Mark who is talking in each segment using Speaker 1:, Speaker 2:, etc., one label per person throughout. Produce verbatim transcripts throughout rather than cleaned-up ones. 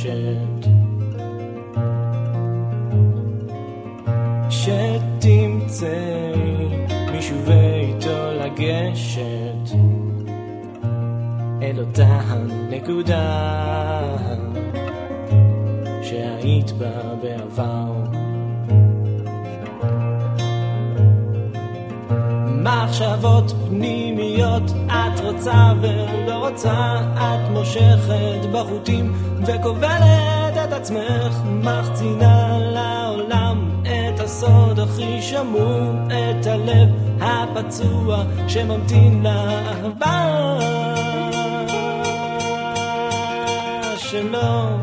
Speaker 1: ניגשת, שתמצאי מישהו ואיתו לגשת אל אותה הנקודה שהיית בה בעבר. מחשבות פנימיות, את רוצה ולא רוצה, את מושכת בחוטים וכובלת את עצמך, מחצינה לעולם את הסוד הכי שמור, את הלב הפצוע שממתין לאהבה שלו.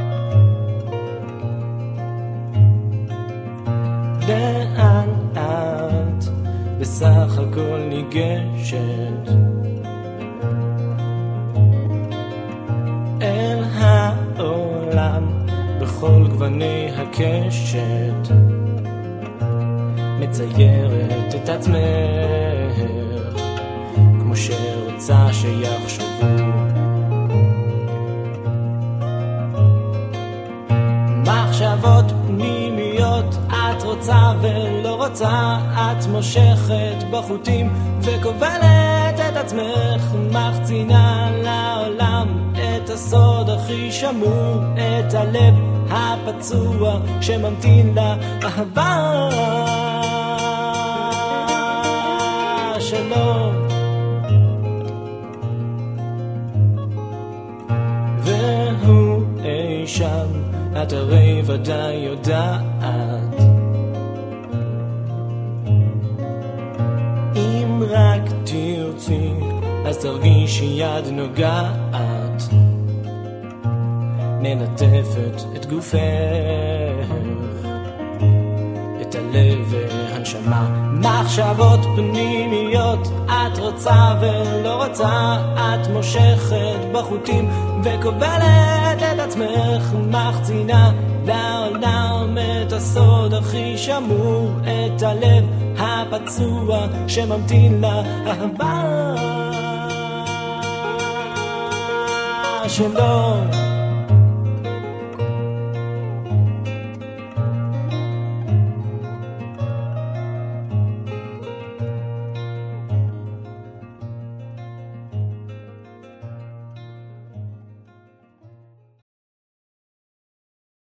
Speaker 1: לאן את בסך הכל ניגשת? אל העולם בכל גווני הקשת, מציירת את עצמך כמו שרוצה שיחשבו. מחשבות פנימיות, את רוצה ולא רוצה, את מושכת בחוטים וכובלת את עצמך, מחצינה לעולם את הסוד הכי שמור, את הלב הפצוע שממתין לאהבה שלו. והוא אי שם, את הרי ודאי יודעת, אם רק תרצי אז תרגישי יד נוגעת, מלטפת את גופך, את הלב והנשמה. מחשבות פנימיות, את רוצה ולא רוצה, את מושכת בחוטים וכובלת את עצמך, מחצינה לעולם את הסוד הכי שמור, את הלב הפצוע שממתין לאהבה שלו.